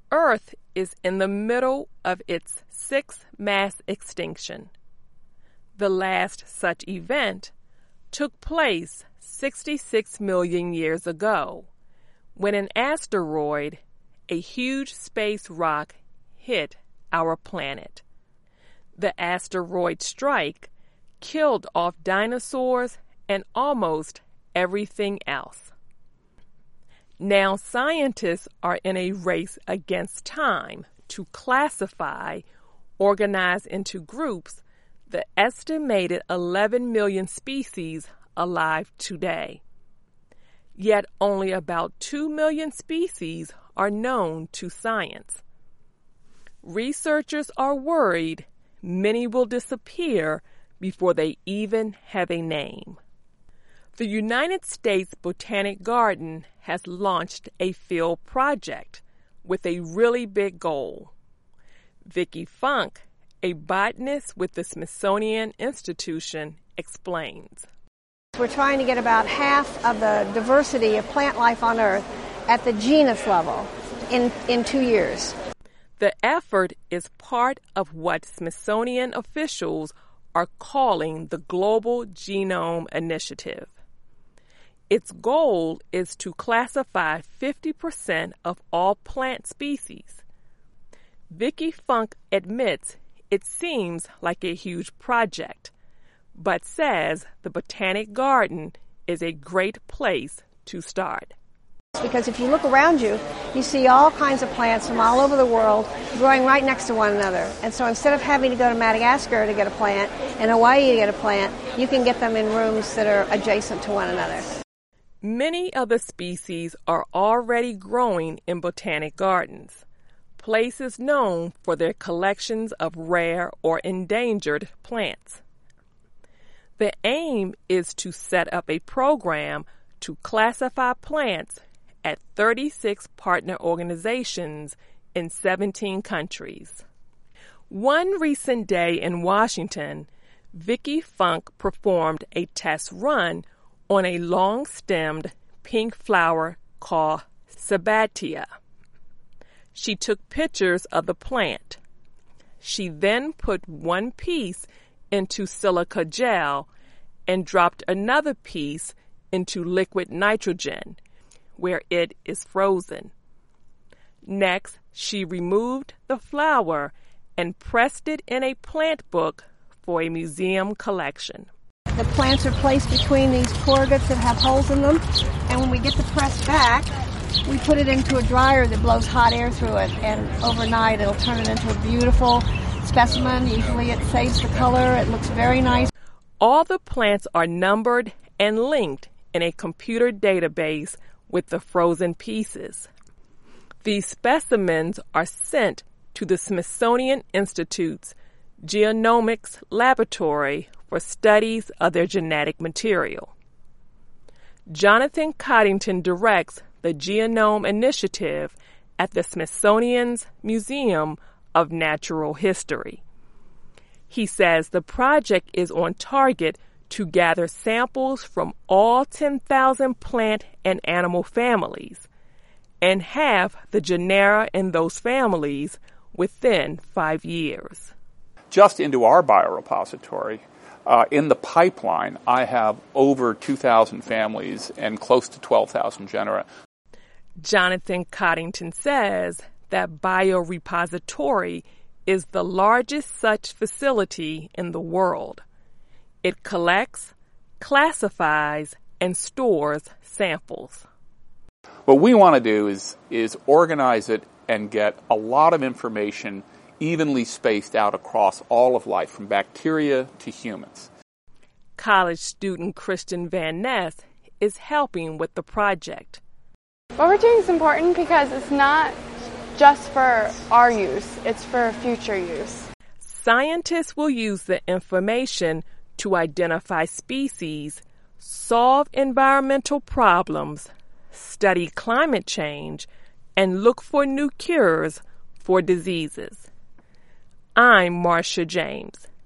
Earth is in the middle of its sixth mass extinction. The last such event took place 66 million years ago, when an asteroid, a huge space rock, hit our planet. The asteroid strike killed off dinosaurs and almost everything else. Now scientists are in a race against time to classify, organize into groups, the estimated 11 million species alive today. Yet only about 2 million species are known to science. Researchers are worried many will disappear before they even have a name. The United States Botanic Garden has launched a field project with a really big goal. Vicki Funk, a botanist with the Smithsonian Institution, explains. We're trying to get about half of the diversity of plant life on Earth at the genus level in 2 years. The effort is part of what Smithsonian officials are calling the Global Genome Initiative. Its goal is to classify 50% of all plant species. Vicki Funk admits it seems like a huge project, but says the Botanic Garden is a great place to start. Because if you look around you, you see all kinds of plants from all over the world growing right next to one another. And so instead of having to go to Madagascar to get a plant and Hawaii to get a plant, you can get them in rooms that are adjacent to one another. Many of the species are already growing in botanic gardens, places known for their collections of rare or endangered plants. The aim is to set up a program to classify plants at 36 partner organizations in 17 countries. One recent day in Washington, Vicki Funk performed a test run on a long-stemmed pink flower called Sabbatia. She took pictures of the plant. She then put one piece into silica gel and dropped another piece into liquid nitrogen, where it is frozen. Next, she removed the flower and pressed it in a plant book for a museum collection. The plants are placed between these corrugates that have holes in them, and when we get the press back, we put it into a dryer that blows hot air through it, and overnight it'll turn it into a beautiful specimen. Usually it saves the color. It looks very nice. All the plants are numbered and linked in a computer database with the frozen pieces. These specimens are sent to the Smithsonian Institute's Genomics Laboratory for studies of their genetic material. Jonathan Coddington directs the Genome Initiative at the Smithsonian's Museum of Natural History. He says the project is on target to gather samples from all 10,000 plant and animal families and have the genera in those families within 5 years. Just into our biorepository, in the pipeline, I have over 2,000 families and close to 12,000 genera. Jonathan Coddington says that biorepository is the largest such facility in the world. It collects, classifies, and stores samples. What we want to do is organize it and get a lot of information evenly spaced out across all of life, from bacteria to humans. College student Christian Van Ness is helping with the project. What we're doing is important because it's not just for our use, it's for future use. Scientists will use the information to identify species, solve environmental problems, study climate change, and look for new cures for diseases. I'm Marcia James.